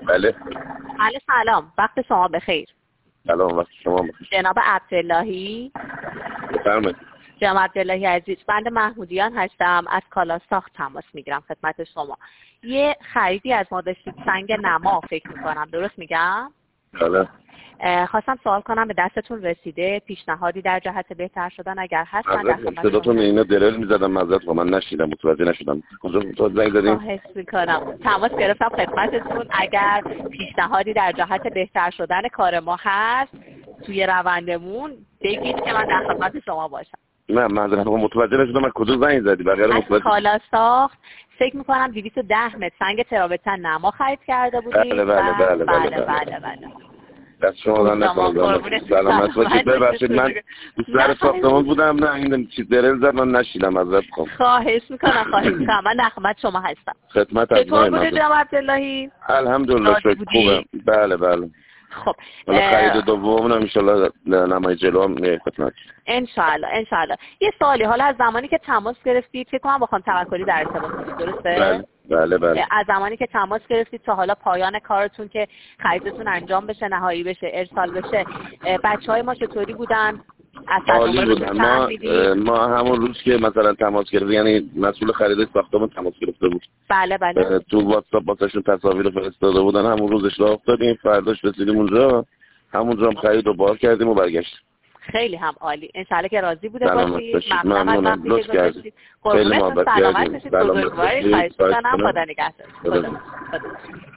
بله. سلام، وقت شما بخیر. سلام، وقت شما بخیر. جناب عبداللهی. بفرمایید. جناب عبداللهی عزیز، بنده محمودیان هستم، از کالا ساخت تماس میگیرم خدمت شما. یه خریدی از ما داشتید، سنگ نما فکر میکنم، درست میگم؟ بله. خواستم سوال کنم به دستتون رسیده پیشنهادی در جهت بهتر شدن اگر هست؟ صداتون اینا درل میزدم، معذرت من نشیدم، متوجه نشدم. کجا زنگ زدین؟ خواهش میکنم. تماس گرفتم خدمتتون، اگر پیشنهادی در جهت بهتر شدن کار ما هست توی روندمون بگید که من در خدمت شما باشم. نه معذرت متوجه نشدم از کجا زنگ زدی؟ بقیه متوجه. کالا ساخت، فکر میکنم 210 متر سنگ ترابتن نما خرید کرده بودید. بله. دست شما دارم نکنم. سلامت باشید. ببخشید من سر ساختمان بودم، نه این چیز درل زد من نشیدم، معذرت میخوام. خواهش میکنم من در خدمت شما هستم. خدمت از چطور بوده جناب عبداللهی؟ الحمدلله شکر خوبه. بله. خب خرید دوم ان شاء الله نمای جلو هم خدمت. ان شاء الله. یه سوالی، حالا از زمانی که تماس گرفتید فکر کنم با خانم توکلی در ارتباط بودید، درسته؟ بله. از زمانی که تماس گرفتید تا حالا پایان کارتون که خریدتون انجام بشه، نهایی بشه، ارسال بشه، بچهای ما چطوری بودن؟ عالی بودن. ما همون روز که مثلا تماس گرفت، یعنی مسئول خرید ساختمون تماس گرفته بود. بله. تو واتساپ واسهشون تصاویر فرستاده بودن، همون روزش راه افتادیم، فرداش رسیدیم اونجا، همونجا هم خرید و بار کردیم و برگشتیم. خیلی هم عالی. انشالله که راضی بوده باشید. ممنونم. لطف کردید. خیلی محبت کردید. سلامت باشید. بزرگواری. خواهش می‌کنم. خدا نگهدار.